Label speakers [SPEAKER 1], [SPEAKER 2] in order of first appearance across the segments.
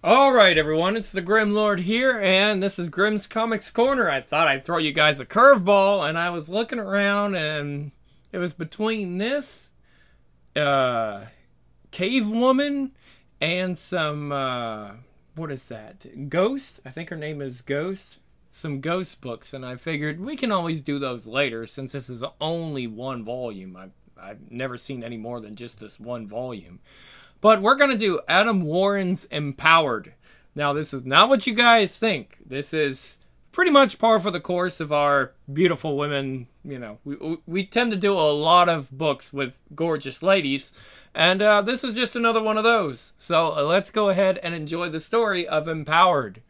[SPEAKER 1] Alright, everyone, it's the Grim Lord here, and this is Grimm's Comics Corner. I thought I'd throw you guys a curveball, and I was looking around, and it was between this, Cave Woman, and some, what is that? Ghost? I think her name is Ghost. Some Ghost books, and I figured we can always do those later, since this is only one volume. I've never seen any more than just this one volume. But we're going to do Adam Warren's Empowered. Now, this is not what you guys think. This is pretty much par for the course of our beautiful women. You know, we tend to do a lot of books with gorgeous ladies. And this is just another one of those. So let's go ahead and enjoy the story of Empowered.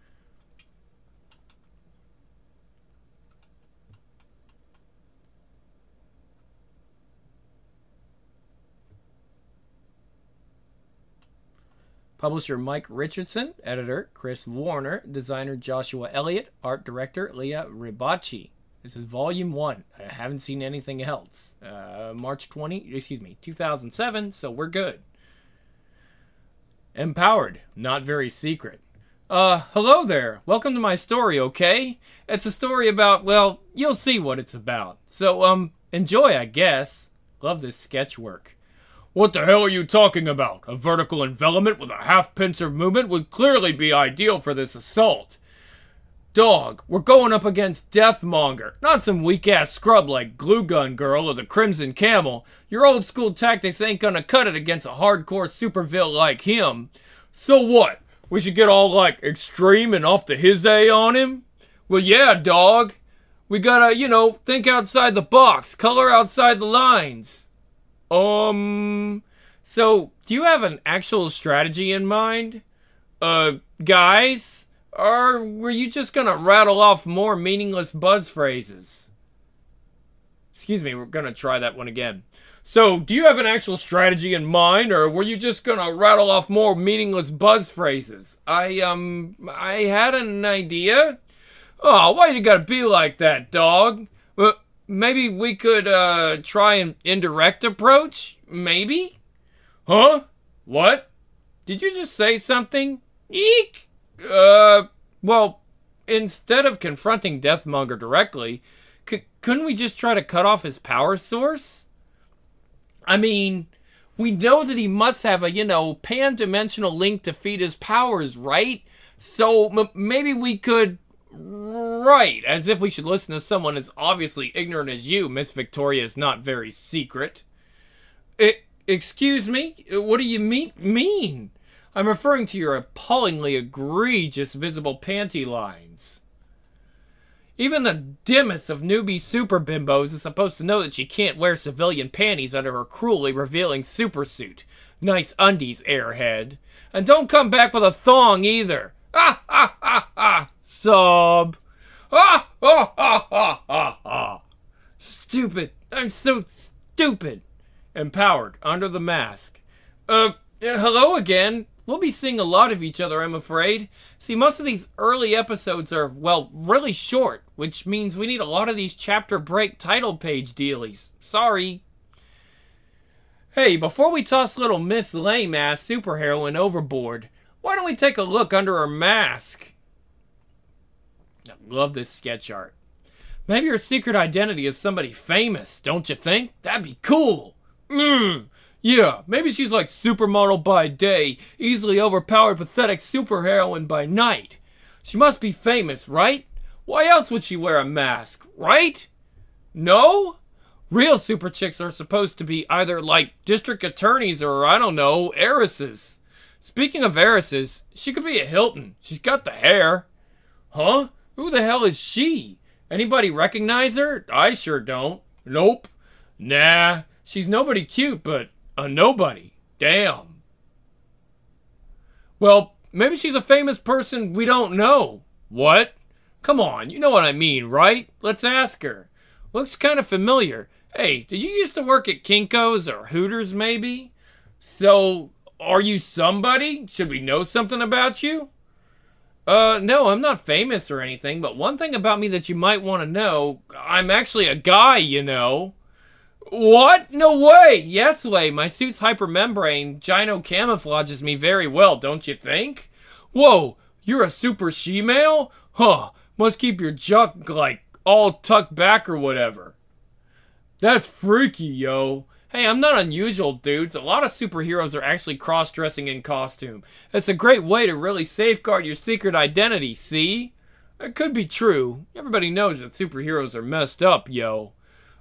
[SPEAKER 1] Publisher Mike Richardson, editor Chris Warner, designer Joshua Elliott, art director Leah Ribacci. This is volume 1. I haven't seen anything else. March 2007, so we're good. Empowered, not very secret. Hello there. Welcome to my story, okay? It's a story about, well, you'll see what it's about. So, enjoy, I guess. Love this sketch work. What the hell are you talking about? A vertical envelopment with a half-pincer movement would clearly be ideal for this assault. Dog, we're going up against Deathmonger, not some weak-ass scrub like Glue Gun Girl or the Crimson Camel. Your old-school tactics ain't gonna cut it against a hardcore supervillain like him. So what? We should get all, extreme and off the his-a on him? Well, yeah, dog. We gotta, think outside the box, color outside the lines. So, do you have an actual strategy in mind? Guys? Or were you just gonna rattle off more meaningless buzz phrases? Excuse me, we're gonna try that one again. So, do you have an actual strategy in mind, or were you just gonna rattle off more meaningless buzz phrases? I had an idea. Oh, why you gotta be like that, dog? Maybe we could, try an indirect approach? Maybe? Huh? What? Did you just say something? Eek! Well, instead of confronting Deathmonger directly, couldn't we just try to cut off his power source? I mean, we know that he must have a, pan-dimensional link to feed his powers, right? So, maybe we could... Right, as if we should listen to someone as obviously ignorant as you, Miss Victoria is not very secret. Excuse me? What do you mean? I'm referring to your appallingly egregious visible panty lines. Even the dimmest of newbie super bimbos is supposed to know that she can't wear civilian panties under her cruelly revealing supersuit. Nice undies, airhead. And don't come back with a thong either. Ah, ah, ah, ah. Sob. Ah, ah, ah, ah, ah, ah. Stupid. I'm so stupid. Empowered, under the mask. Hello again. We'll be seeing a lot of each other, I'm afraid. See, most of these early episodes are, well, really short, which means we need a lot of these chapter break title page dealies. Sorry. Hey, before we toss little Miss Lame-ass superheroine overboard, why don't we take a look under her mask? I love this sketch art. Maybe her secret identity is somebody famous, don't you think? That'd be cool. Yeah, maybe she's like supermodel by day, easily overpowered pathetic superheroine by night. She must be famous, right? Why else would she wear a mask, right? No? Real super chicks are supposed to be either like district attorneys or, I don't know, heiresses. Speaking of heiresses, she could be a Hilton. She's got the hair. Huh? Who the hell is she? Anybody recognize her? I sure don't. Nope. Nah, she's nobody cute, but a nobody. Damn. Well, maybe she's a famous person we don't know. What? Come on, you know what I mean, right? Let's ask her. Looks kind of familiar. Hey, did you used to work at Kinko's or Hooters, maybe? So, are you somebody? Should we know something about you? No, I'm not famous or anything, but one thing about me that you might want to know, I'm actually a guy, What? No way! Yes way, my suit's hypermembrane gyno camouflages me very well, don't you think? Whoa, you're a super she-male? Huh, must keep your junk, like, all tucked back or whatever. That's freaky, yo. Hey, I'm not unusual, dudes. A lot of superheroes are actually cross-dressing in costume. It's a great way to really safeguard your secret identity, see? It could be true. Everybody knows that superheroes are messed up, yo.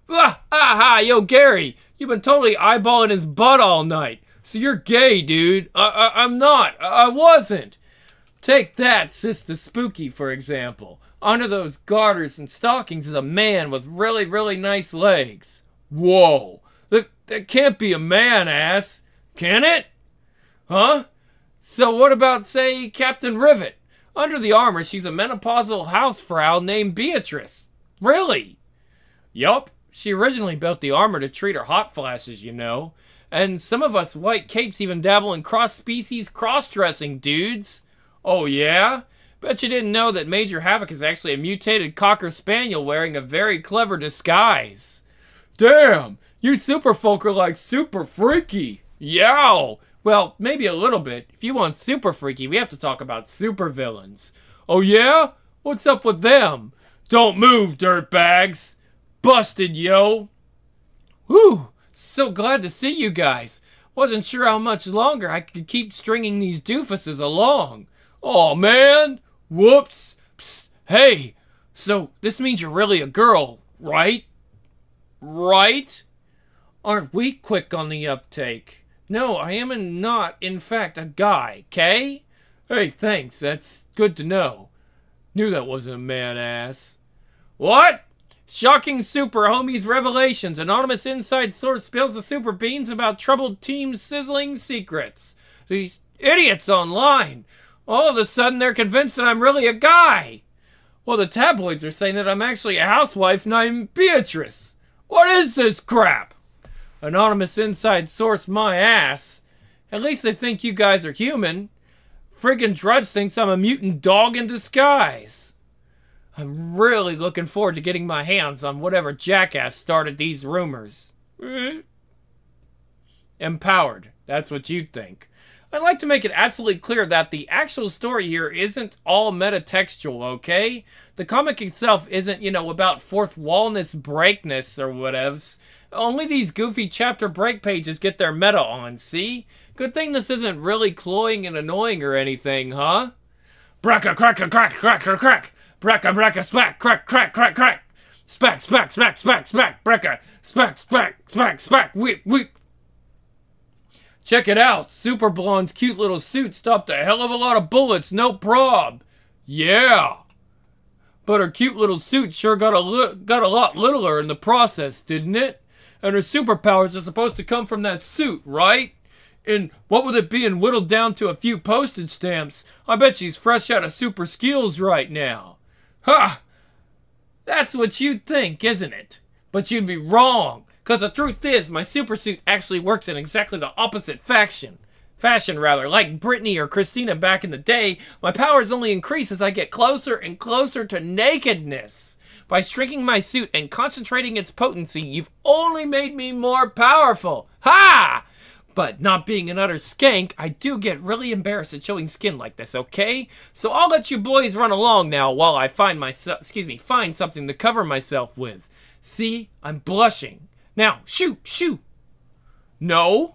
[SPEAKER 1] Yo, Gary, you've been totally eyeballing his butt all night. So you're gay, dude. I'm not. I wasn't. Take that, Sister Spooky, for example. Under those garters and stockings is a man with really, really nice legs. Whoa. That can't be a man, ass. Can it? Huh? So what about, say, Captain Rivet? Under the armor, she's a menopausal housefrau named Beatrice. Really? Yup. She originally built the armor to treat her hot flashes, you know. And some of us white capes even dabble in cross-species cross-dressing, dudes. Oh, yeah? Bet you didn't know that Major Havoc is actually a mutated Cocker Spaniel wearing a very clever disguise. Damn! You super folk are like super freaky. Yow! Well, maybe a little bit. If you want super freaky, we have to talk about super villains. Oh yeah? What's up with them? Don't move, dirtbags. Busted, yo. Whew. So glad to see you guys. Wasn't sure how much longer I could keep stringing these doofuses along. Aw, man. Whoops. Psst. Hey. So, this means you're really a girl, right? Right? Aren't we quick on the uptake? No, I am not, in fact, a guy, okay? Hey, thanks, that's good to know. Knew that wasn't a man-ass. What? Shocking super homies revelations. Anonymous inside source spills the super beans about troubled team's sizzling secrets. These idiots online. All of a sudden, they're convinced that I'm really a guy. Well, the tabloids are saying that I'm actually a housewife named Beatrice. What is this crap? Anonymous inside source my ass. At least they think you guys are human. Friggin' Drudge thinks I'm a mutant dog in disguise. I'm really looking forward to getting my hands on whatever jackass started these rumors. Empowered. That's what you'd think. I'd like to make it absolutely clear that the actual story here isn't all metatextual, okay? The comic itself isn't, about fourth wallness breakness or whatevs. Only these goofy chapter break pages get their meta on, see? Good thing this isn't really cloying and annoying or anything, huh? Bracka, cracka, crack, cracker, crack. Bracka, bracka, smack, crack, crack, crack, crack. Spack, spack, smack, smack, smack. Bracka, spack, spack, smack, smack, whip, whip. Check it out. Super Blonde's cute little suit stopped a hell of a lot of bullets, no prob. Yeah. But her cute little suit sure got a lot littler in the process, didn't it? And her superpowers are supposed to come from that suit, right? And what with it being whittled down to a few postage stamps, I bet she's fresh out of super skills right now. Ha! That's what you'd think, isn't it? But you'd be wrong. Because the truth is, my supersuit actually works in exactly the opposite fashion. Like Britney or Christina back in the day, my powers only increase as I get closer and closer to nakedness. By shrinking my suit and concentrating its potency, you've only made me more powerful. Ha! But not being an utter skank, I do get really embarrassed at showing skin like this, okay? So I'll let you boys run along now while I find something to cover myself with. See, I'm blushing. Now, shoot. No?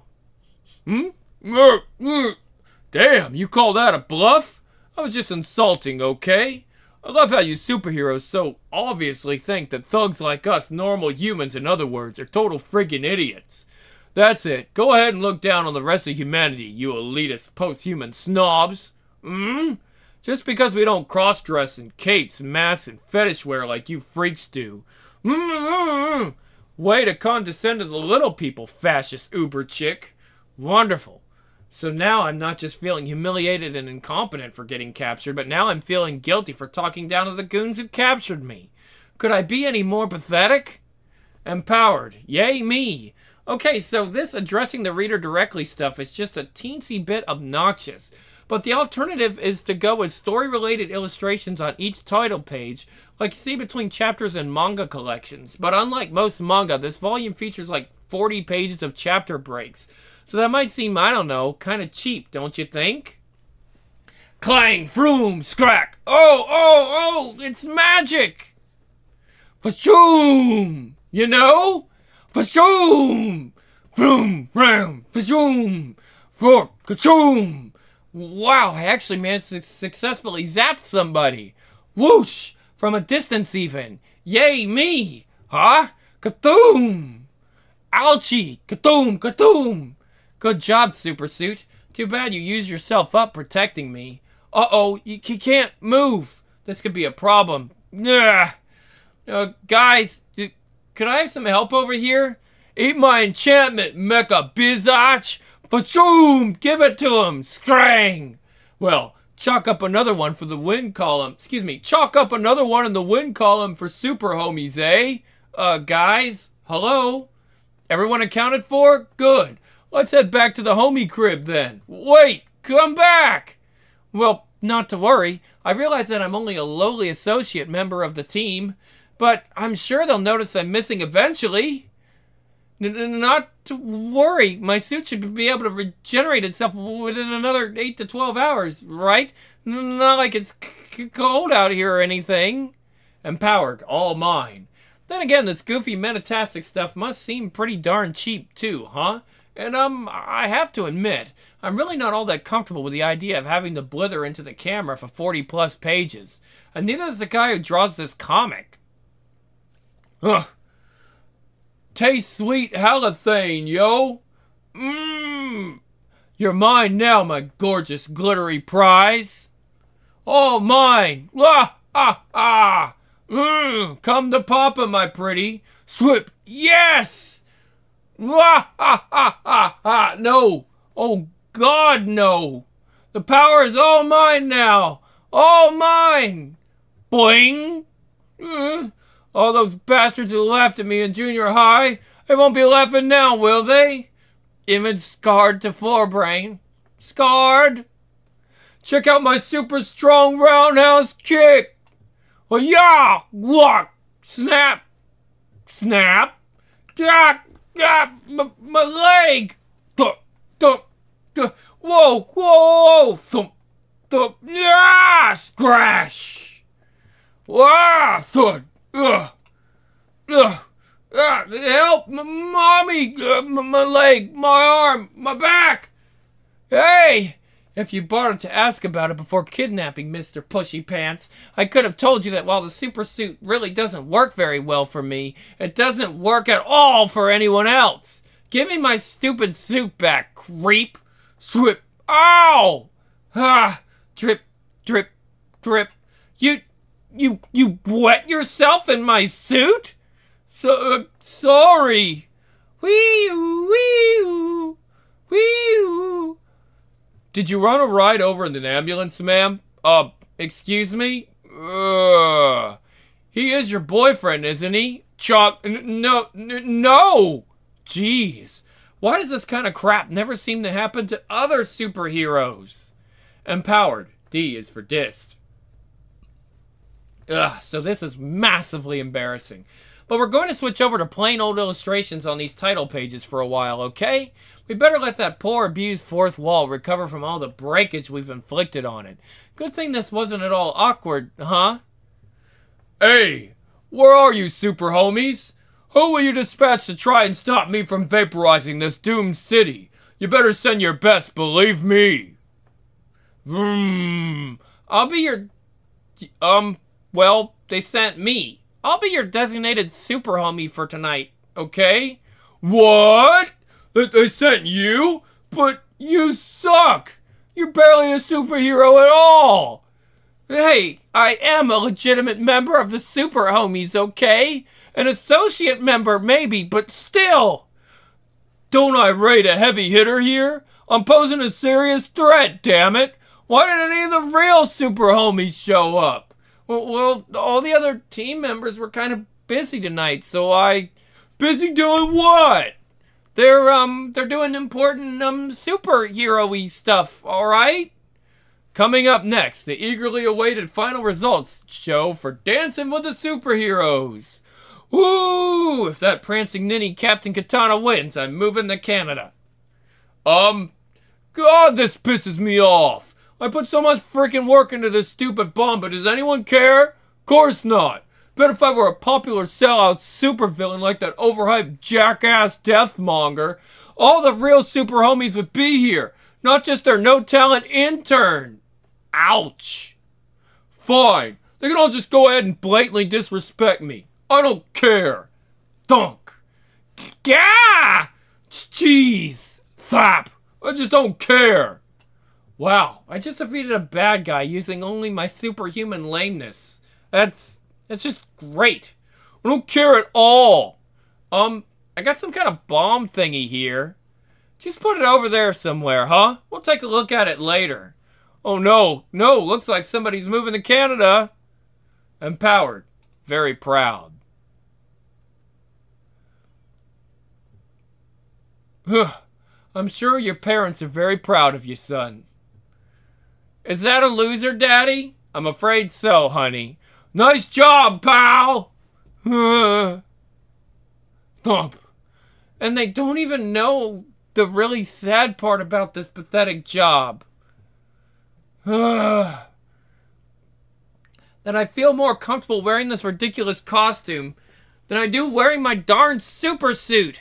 [SPEAKER 1] Damn, you call that a bluff? I was just insulting, okay? I love how you superheroes so obviously think that thugs like us, normal humans in other words, are total friggin' idiots. That's it. Go ahead and look down on the rest of humanity, you elitist post-human snobs. Just because we don't cross-dress in capes, masks, and fetish wear like you freaks do. Way to condescend to the little people, fascist uber chick. Wonderful. So now I'm not just feeling humiliated and incompetent for getting captured, but now I'm feeling guilty for talking down to the goons who captured me. Could I be any more pathetic? Empowered. Yay me. Okay, so this addressing the reader directly stuff is just a teensy bit obnoxious. But the alternative is to go with story-related illustrations on each title page, like you see between chapters in manga collections. But unlike most manga, this volume features like 40 pages of chapter breaks. So that might seem, I don't know, kind of cheap, don't you think? Clang, vroom, scrack. Oh, it's magic. Fashoom. You know? Fashoom. Vroom, vroom, fashoom. For kachoom. Wow, I actually managed to successfully zap somebody. Whoosh! From a distance even. Yay, me! Huh? Kathoom! Ouchie! Kathoom! Kathoom! Good job, Super Suit. Too bad you used yourself up protecting me. Uh-oh, you can't move. This could be a problem. Ugh. Guys, could I have some help over here? Eat my enchantment, Mecha Bizarch! Fashoom! Give it to him! Scrang! Well, chalk up another one for the win column. Chalk up another one in the win column for super homies, eh? Guys? Hello? Everyone accounted for? Good. Let's head back to the homie crib then. Wait! Come back! Well, not to worry. I realize that I'm only a lowly associate member of the team, but I'm sure they'll notice I'm missing eventually. Not to worry. My suit should be able to regenerate itself within another 8 to 12 hours, right? Not like it's cold out here or anything. Empowered, all mine. Then again, this goofy metatastic stuff must seem pretty darn cheap too, huh? And I have to admit, I'm really not all that comfortable with the idea of having to blither into the camera for 40 plus pages. And neither is the guy who draws this comic. Ugh. Taste sweet halothane, yo. You're mine now, my gorgeous glittery prize. All mine. Come to Papa, my pretty. Swip. Yes. No. Oh, God, no. The power is all mine now. All mine. Boing. All those bastards who laughed at me in junior high, they won't be laughing now, will they? Image scarred to forebrain. Scarred? Check out my super strong roundhouse kick. Well, yeah! Walk! Snap! Snap! My leg! Whoa! Thump! Yeah! Scratch! Wow! Thud! Help! Mommy! My leg! My arm! My back! Hey! If you bothered to ask about it before kidnapping Mr. Pushy Pants, I could have told you that while the super suit really doesn't work very well for me, it doesn't work at all for anyone else. Give me my stupid suit back, creep. Swip. Ow! Drip, drip, drip. You wet yourself in my suit? Sorry. Wee-oo. Did you run a ride over in an ambulance, ma'am? Excuse me? He is your boyfriend, isn't he? No! Jeez. Why does this kind of crap never seem to happen to other superheroes? Empowered. D is for dist. So this is massively embarrassing. But we're going to switch over to plain old illustrations on these title pages for a while, okay? We better let that poor abused fourth wall recover from all the breakage we've inflicted on it. Good thing this wasn't at all awkward, huh? Hey, where are you, super homies? Who will you dispatch to try and stop me from vaporizing this doomed city? You better send your best, believe me. I'll be your... well, they sent me. I'll be your designated super homie for tonight, okay? What? They sent you? But you suck! You're barely a superhero at all! Hey, I am a legitimate member of the super homies, okay? An associate member, maybe, but still! Don't I rate a heavy hitter here? I'm posing a serious threat, damn it! Why didn't any of the real super homies show up? Well, all the other team members were kind of busy tonight, so I... Busy doing what? They're doing important, superhero-y stuff, alright? Coming up next, the eagerly awaited final results show for Dancing with the Superheroes. Woo! If that prancing ninny Captain Katana wins, I'm moving to Canada. God, this pisses me off. I put so much freaking work into this stupid bomb, but does anyone care? Course not. Bet if I were a popular sellout supervillain like that overhyped jackass Deathmonger, all the real super homies would be here, not just their no-talent intern. Ouch. Fine. They can all just go ahead and blatantly disrespect me. I don't care. Thunk. Gah! Jeez. Thap. I just don't care. Wow, I just defeated a bad guy using only my superhuman lameness. That's just great. I don't care at all. I got some kind of bomb thingy here. Just put it over there somewhere, huh? We'll take a look at it later. Oh no, looks like somebody's moving to Canada. Empowered. Very proud. I'm sure your parents are very proud of you, son. Is that a loser, Daddy? I'm afraid so, honey. Nice job, pal! Thump. And they don't even know the really sad part about this pathetic job. That I feel more comfortable wearing this ridiculous costume than I do wearing my darn super suit.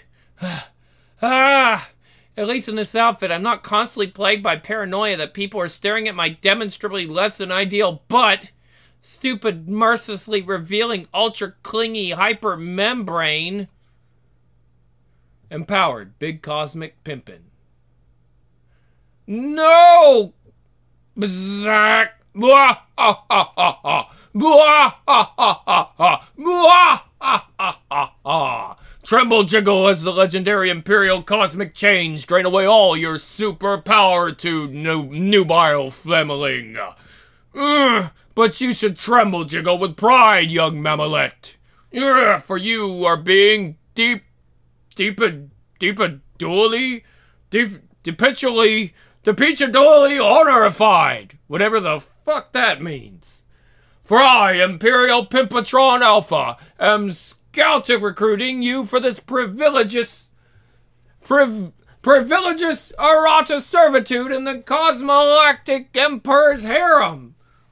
[SPEAKER 1] At least in this outfit, I'm not constantly plagued by paranoia that people are staring at my demonstrably less than ideal butt, stupid, mercilessly revealing, ultra-clingy hyper-membrane. Empowered. Big cosmic pimpin'. No! Bzzzack! Bwah! Ha ha ha ha! Bwah! Ha ha ha ha! Bwah! Ha ha ha ha! Tremble jiggle as the legendary Imperial Cosmic Change drain away all your super power to nubile flemmeling. But you should tremble jiggle with pride, young Mamelette. For you are being depitually honorified. Whatever the fuck that means. For I, Imperial Pimpatron Alpha, am scouting recruiting you for this privilegious errata servitude in the Cosmolactic Emperor's harem.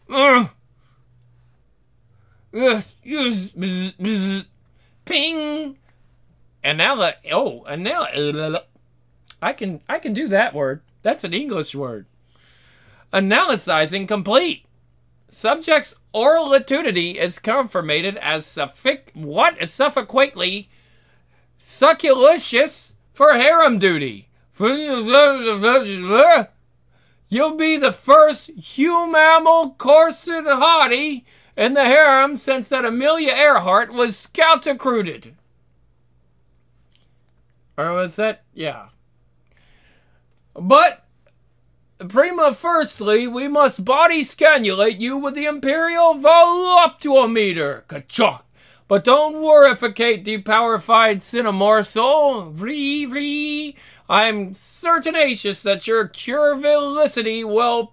[SPEAKER 1] Ping. I can do that word. That's an English word. Analyzing complete. Subject's oral latudity is confirmated as suffoquately succulicious for harem duty. You'll be the first human corset hottie in the harem since that Amelia Earhart was scout recruited. Or was that? Yeah. But prima firstly, we must body scannulate you with the Imperial Voluptuometer. Ka-chok. But don't worrificate, depowerfied cinemorsel. Vree. I'm certainacious that your curvilicity will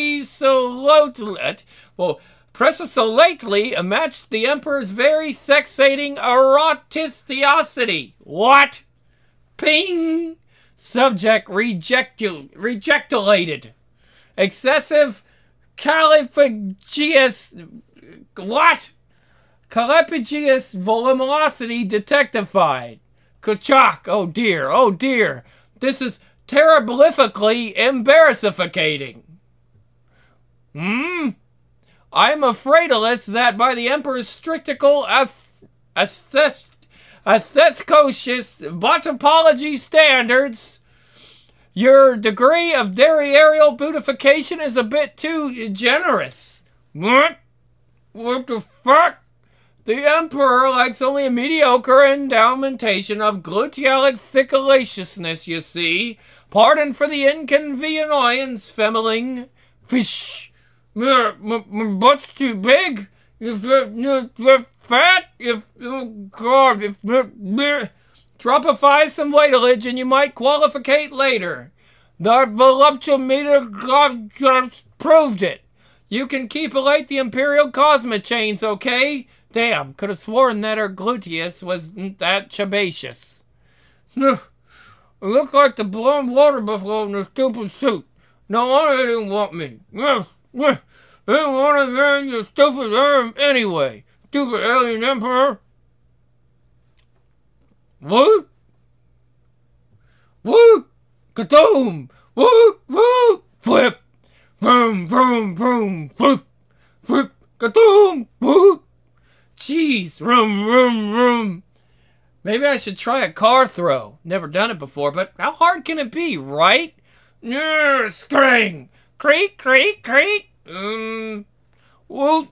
[SPEAKER 1] precisolately match the Emperor's very sexating erotistiosity. What? Ping! Subject rejectulated. Excessive caliphagous... What? Caliphagous volumosity detectified. Kachak! Oh dear. This is terriblifically embarrassificating. I'm afraidless that by the Emperor's strictical aestheticocious botopology standards, your degree of aerial beautification is a bit too generous. What the fuck? The Emperor likes only a mediocre endowmentation of glutealic thickalaciousness, you see. Pardon for the inconvenience, Femmeling. Fish. My butt's too big. You're fat. Dropify some weightage and you might qualificate later. The voluptuometer just proved it. You can keep elate the Imperial Cosmic Chains, okay? Damn, could have sworn that her gluteus wasn't that chabaceous. Look like the blonde water buffalo in her stupid suit. No wonder they didn't want me. They didn't want to marry your stupid arm anyway. Stupid alien emperor. What? Whoop! Kadoom! Whoop! Whoop! Flip! Vroom! Vroom! Vroom! Flip! Flip! Kadoom! Whoop! Jeez! Vroom! Vroom! Vroom! Maybe I should try a car throw. Never done it before, but how hard can it be, right? Scring! Creak! Creak! Creak! Whoop!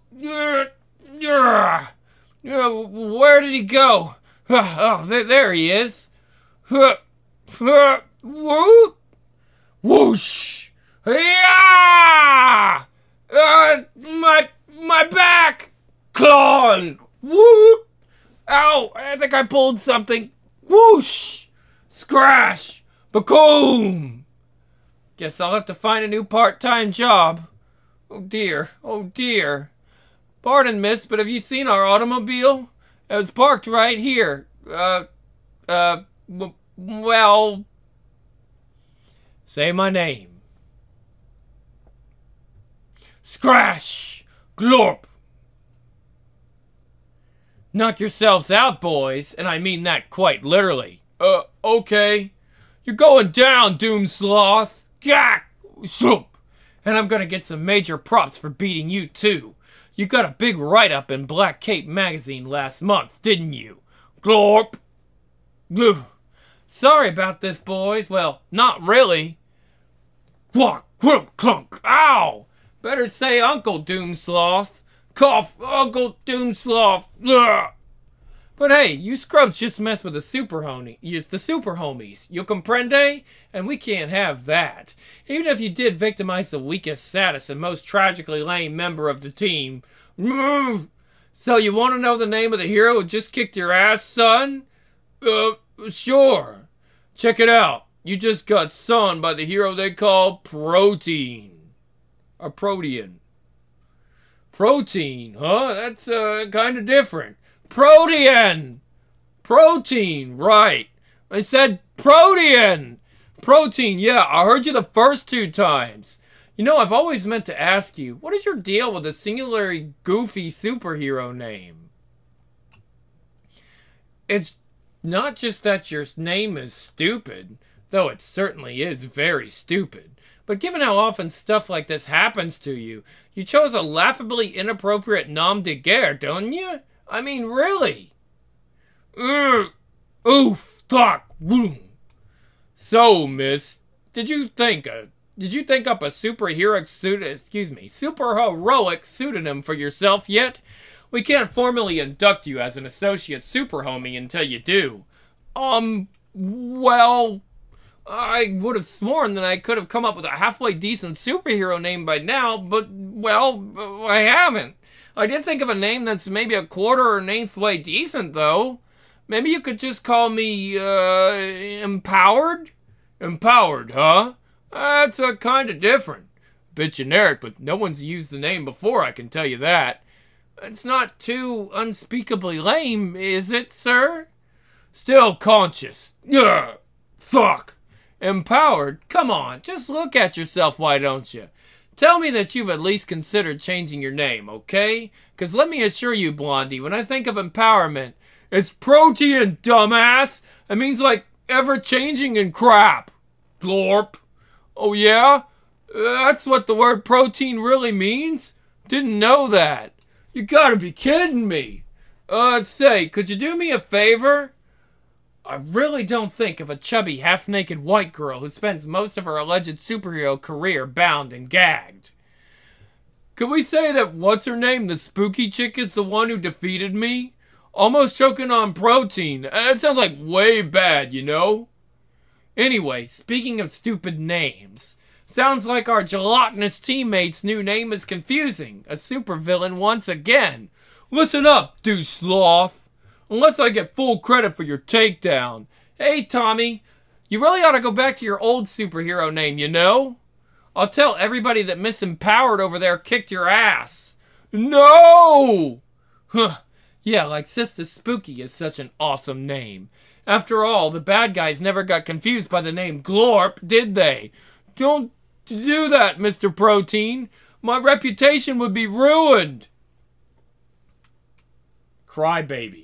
[SPEAKER 1] Where did he go? Oh, there he is. Whoop! Whoosh! Yeah! My back! Claw! Whoop! Ow! I think I pulled something. Whoosh! Scratch! Bacoom! Guess I'll have to find a new part-time job. Oh dear, oh dear. Pardon, miss, but have you seen our automobile? It was parked right here. Well... Say my name. Scratch! Glorp! Knock yourselves out, boys, and I mean that quite literally. Okay. You're going down, Doom Sloth. Gak! Swoop! And I'm gonna get some major props for beating you, too. You got a big write-up in Black Cape magazine last month, didn't you? Glorp! Ugh. Sorry about this, boys. Well, not really. Quack! Clunk! Clunk! Ow! Better say Uncle Doomsloth. Cough! Uncle Doomsloth! Ugh. But hey, you scrubs just mess with the super homies. You comprende? And we can't have that. Even if you did victimize the weakest, saddest, and most tragically lame member of the team. So you want to know the name of the hero who just kicked your ass, son? Sure. Check it out. You just got sunned by the hero they call Protein. A Protean. Protein, huh? That's kind of different. Protean! Protein, right. I said Protean! Protein, yeah, I heard you the first 2 times. You know, I've always meant to ask you, what is your deal with a singularly goofy superhero name? It's not just that your name is stupid, though it certainly is very stupid. But given how often stuff like this happens to you, you chose a laughably inappropriate nom de guerre, don't you? I mean, really? Oof, fuck, boom. So, miss, did you think up a superheroic pseudonym for yourself yet? We can't formally induct you as an associate super homie until you do. Well, I would have sworn that I could have come up with a halfway decent superhero name by now, but, well, I haven't. I did think of a name that's maybe a quarter or an eighth way decent, though. Maybe you could just call me, Empowered? Empowered, huh? That's kind of different. A bit generic, but no one's used the name before, I can tell you that. It's not too unspeakably lame, is it, sir? Still conscious. Ugh! Fuck! Empowered? Come on, just look at yourself, why don't you? Tell me that you've at least considered changing your name, okay? Because let me assure you, Blondie, when I think of empowerment, it's protein, dumbass! It means like ever-changing and crap. Glorp. Oh yeah? That's what the word protein really means? Didn't know that. You gotta be kidding me. Say, could you do me a favor? I really don't think of a chubby, half-naked white girl who spends most of her alleged superhero career bound and gagged. Could we say that what's-her-name, the spooky chick, is the one who defeated me? Almost choking on protein. That sounds like way bad, you know? Anyway, speaking of stupid names, sounds like our gelatinous teammate's new name is confusing. A supervillain once again. Listen up, douche sloth. Unless I get full credit for your takedown. Hey, Tommy, you really ought to go back to your old superhero name, you know? I'll tell everybody that Miss Empowered over there kicked your ass. No! Huh. Yeah, like Sister Spooky is such an awesome name. After all, the bad guys never got confused by the name Glorp, did they? Don't to do that, Mr. Protein. My reputation would be ruined. Crybaby.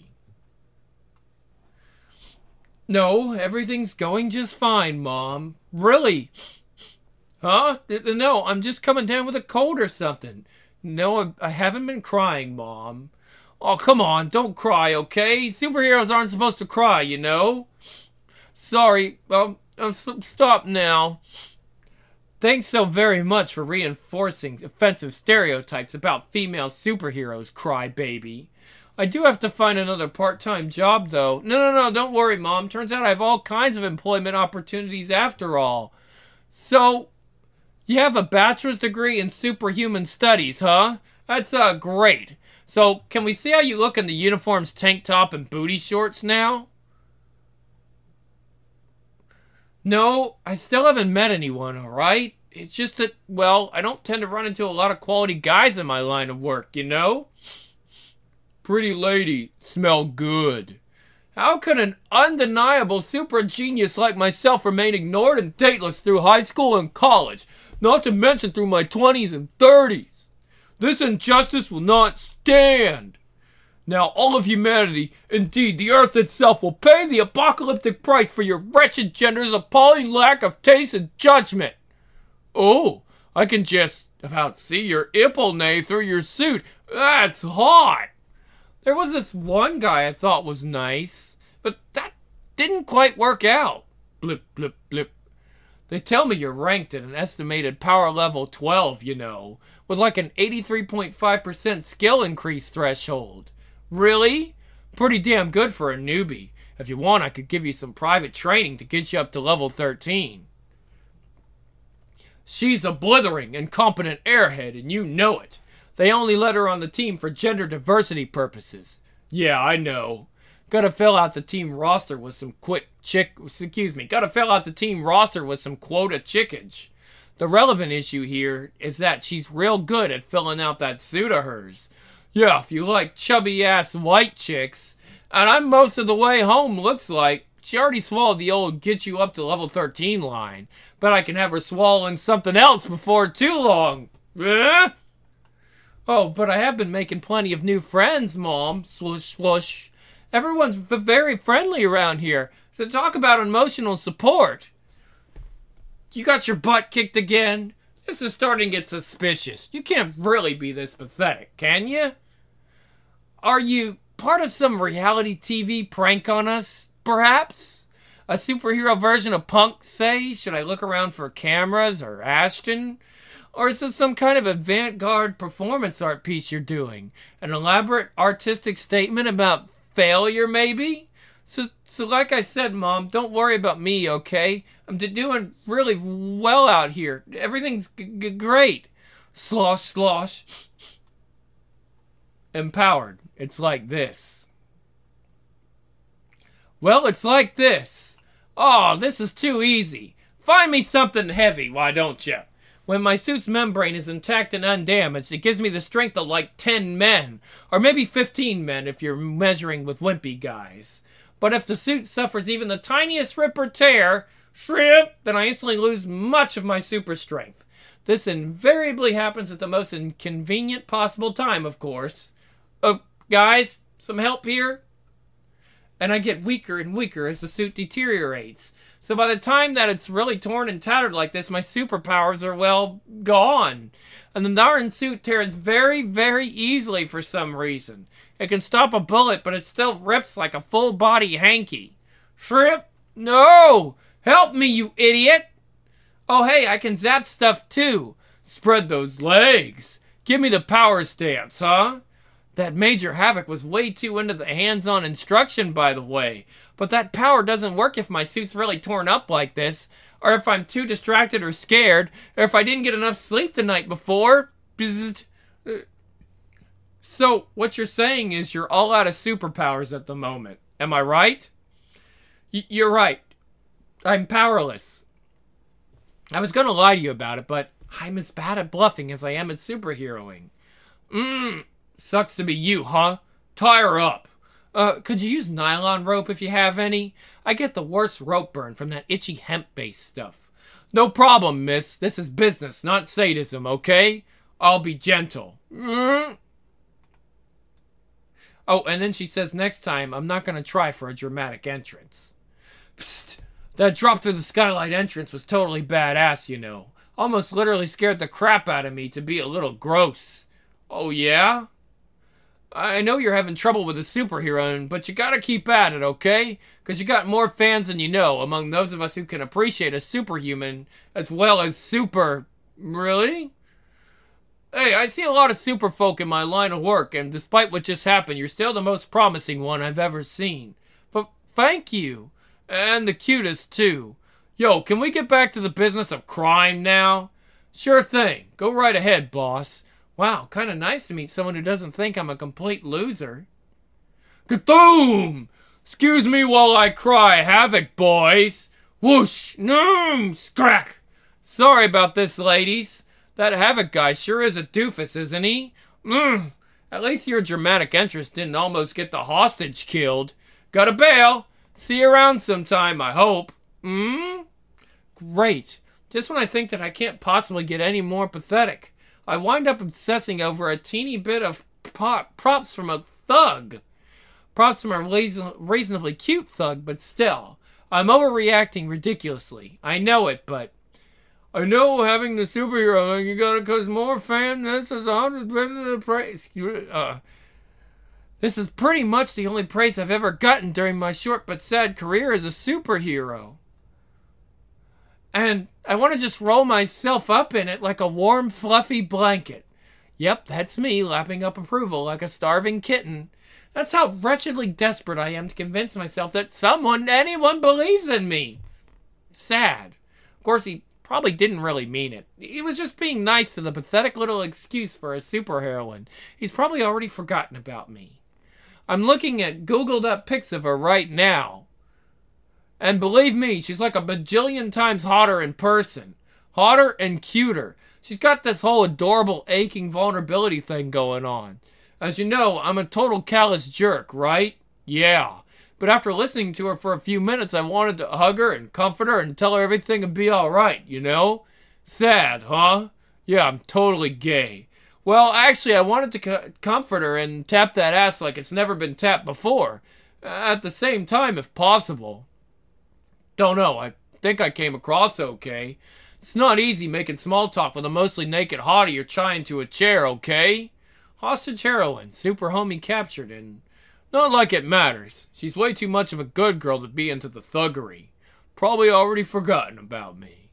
[SPEAKER 1] No, everything's going just fine, Mom. Really? Huh? No, I'm just coming down with a cold or something. No, I haven't been crying, Mom. Oh, come on, don't cry, okay? Superheroes aren't supposed to cry, you know? Sorry, stop now. Thanks so very much for reinforcing offensive stereotypes about female superheroes, Crybaby. I do have to find another part-time job, though. No, don't worry, Mom. Turns out I have all kinds of employment opportunities after all. So, you have a bachelor's degree in superhuman studies, huh? That's, great. So, can we see how you look in the uniform's tank top and booty shorts now? No, I still haven't met anyone, alright? It's just that, well, I don't tend to run into a lot of quality guys in my line of work, you know? Pretty lady, smell good. How can an undeniable super genius like myself remain ignored and dateless through high school and college, not to mention through my 20s and 30s? This injustice will not stand. Now all of humanity, indeed the earth itself, will pay the apocalyptic price for your wretched gender's appalling lack of taste and judgment. Oh, I can just about see your ipple through your suit. That's hot. There was this one guy I thought was nice, but that didn't quite work out. Blip, blip, blip. They tell me you're ranked at an estimated power level 12, you know, with like an 83.5% skill increase threshold. Really? Pretty damn good for a newbie. If you want, I could give you some private training to get you up to level 13. She's a blithering, incompetent airhead, and you know it. They only let her on the team for gender diversity purposes. Yeah, I know. Gotta fill out the team roster with some quota chickage. The relevant issue here is that she's real good at filling out that suit of hers. Yeah, if you like chubby-ass white chicks. And I'm most of the way home, looks like. She already swallowed the old get you up to level 13 line. But I can have her swallowing something else before too long. Eh? Oh, but I have been making plenty of new friends, Mom. Swoosh, swoosh. Everyone's very friendly around here. So talk about emotional support. You got your butt kicked again? This is starting to get suspicious. You can't really be this pathetic, can you? Are you part of some reality TV prank on us, perhaps? A superhero version of Punk, say? Should I look around for cameras or Ashton? Or is this some kind of avant-garde performance art piece you're doing? An elaborate artistic statement about failure, maybe? So like I said, Mom, don't worry about me, okay? I'm doing really well out here. Everything's great. Slosh, slosh. Empowered. It's like this. Well, it's like this. Oh, this is too easy. Find me something heavy, why don't you? When my suit's membrane is intact and undamaged, it gives me the strength of like 10 men. Or maybe 15 men if you're measuring with wimpy guys. But if the suit suffers even the tiniest rip or tear, shrimp, then I instantly lose much of my super strength. This invariably happens at the most inconvenient possible time, of course. Oh, guys, some help here? And I get weaker and weaker as the suit deteriorates. So by the time that it's really torn and tattered like this, my superpowers are, well, gone. And the darn suit tears very, very easily for some reason. It can stop a bullet, but it still rips like a full-body hanky. Shrimp? No! Help me, you idiot! Oh, hey, I can zap stuff, too. Spread those legs. Give me the power stance, huh? That Major Havoc was way too into the hands-on instruction, by the way. But that power doesn't work if my suit's really torn up like this, or if I'm too distracted or scared, or if I didn't get enough sleep the night before. So, what you're saying is you're all out of superpowers at the moment. Am I right? You're right. I'm powerless. I was gonna lie to you about it, but I'm as bad at bluffing as I am at superheroing. Sucks to be you, huh? Tie her up. Could you use nylon rope if you have any? I get the worst rope burn from that itchy hemp-based stuff. No problem, miss. This is business, not sadism, okay? I'll be gentle. Oh, and then she says next time, I'm not going to try for a dramatic entrance. Psst. That drop through the skylight entrance was totally badass, you know. Almost literally scared the crap out of me to be a little gross. Oh, yeah? I know you're having trouble with a superhero, but you gotta keep at it, okay? Because you got more fans than you know among those of us who can appreciate a superhuman as well as super... Really? Hey, I see a lot of super folk in my line of work, and despite what just happened, you're still the most promising one I've ever seen. But thank you. And the cutest, too. Yo, can we get back to the business of crime now? Sure thing. Go right ahead, boss. Wow, kind of nice to meet someone who doesn't think I'm a complete loser. Kaboom! Excuse me while I cry havoc, boys. Whoosh! Noom! Scrack! Sorry about this, ladies. That havoc guy sure is a doofus, isn't he? At least your dramatic entrance didn't almost get the hostage killed. Gotta bail. See you around sometime, I hope. Great. Just when I think that I can't possibly get any more pathetic, I wind up obsessing over a teeny bit of props from a thug. Props from a reasonably cute thug, but still. I'm overreacting ridiculously. I know it, but... I know having the superhero, you gotta cause more fans. This is 100% of the praise. This is pretty much the only praise I've ever gotten during my short but sad career as a superhero. And I want to just roll myself up in it like a warm, fluffy blanket. Yep, that's me lapping up approval like a starving kitten. That's how wretchedly desperate I am to convince myself that anyone believes in me. Sad. Of course, he probably didn't really mean it. He was just being nice to the pathetic little excuse for a superheroine. He's probably already forgotten about me. I'm looking at Googled up pics of her right now. And believe me, she's like a bajillion times hotter in person. Hotter and cuter. She's got this whole adorable aching vulnerability thing going on. As you know, I'm a total callous jerk, right? Yeah. But after listening to her for a few minutes, I wanted to hug her and comfort her and tell her everything would be alright, you know? Sad, huh? Yeah, I'm totally gay. Well, actually, I wanted to comfort her and tap that ass like it's never been tapped before. At the same time, if possible. Don't know, I think I came across okay. It's not easy making small talk with a mostly naked hottie you're trying to a chair, okay? Hostage heroine, super homie captured, and not like it matters. She's way too much of a good girl to be into the thuggery. Probably already forgotten about me.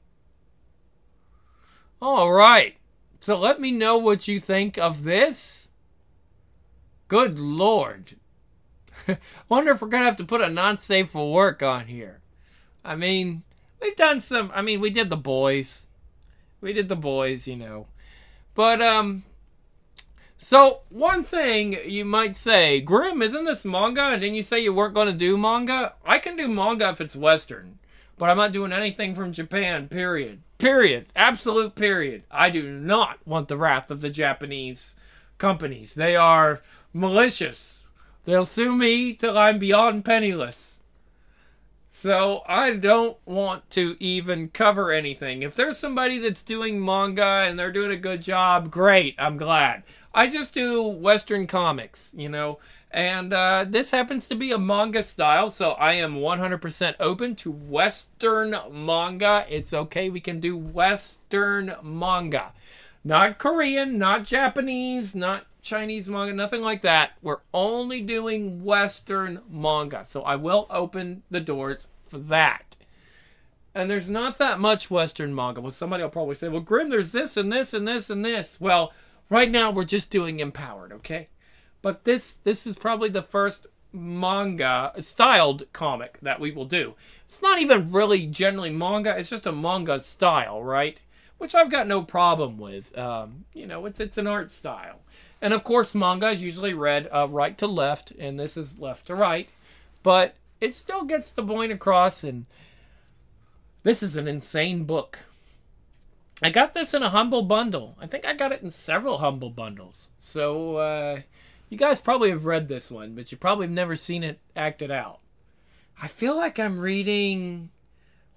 [SPEAKER 1] Alright, so let me know what you think of this. Good lord. Wonder if we're gonna have to put a not safe for work on here. I mean, we've done some, we did The Boys. We did The Boys, you know. But, so, one thing you might say, Grim, isn't this manga? And didn't you say you weren't going to do manga? I can do manga if it's Western. But I'm not doing anything from Japan, period. Period. Absolute period. I do not want the wrath of the Japanese companies. They are malicious. They'll sue me till I'm beyond penniless. So, I don't want to even cover anything. If there's somebody that's doing manga and they're doing a good job, great, I'm glad. I just do Western comics, you know, and this happens to be a manga style, so I am 100% open to Western manga. It's okay, we can do Western manga. Not Korean, not Japanese, not Chinese manga, nothing like that. We're only doing Western manga, so I will open the doors for that. And there's not that much Western manga. Well, somebody will probably say, well, Grim, there's this and this and this and this. Well, right now we're just doing Empowered, okay? But this is probably the first manga styled comic that we will do. It's not even really generally manga, it's just a manga style, right? Which I've got no problem with. You know, it's an art style. And of course, manga is usually read right to left, and this is left to right. But it still gets the point across, and this is an insane book. I got this in a Humble Bundle. I think I got it in several Humble Bundles. So, you guys probably have read this one, but you probably have never seen it acted out. I feel like I'm reading...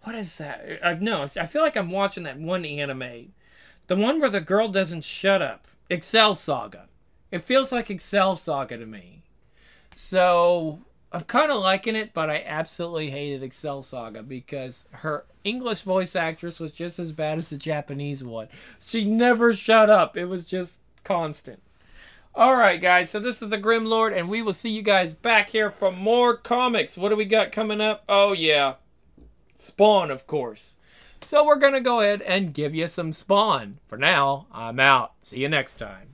[SPEAKER 1] What is that? I feel like I'm watching that one anime. The one where the girl doesn't shut up. Excel Saga. It feels like Excel Saga to me. So, I'm kind of liking it, but I absolutely hated Excel Saga because her English voice actress was just as bad as the Japanese one. She never shut up. It was just constant. Alright, guys, so this is the Grim Lord, and we will see you guys back here for more comics. What do we got coming up? Oh, yeah. Spawn, of course. So we're going to go ahead and give you some Spawn. For now, I'm out. See you next time.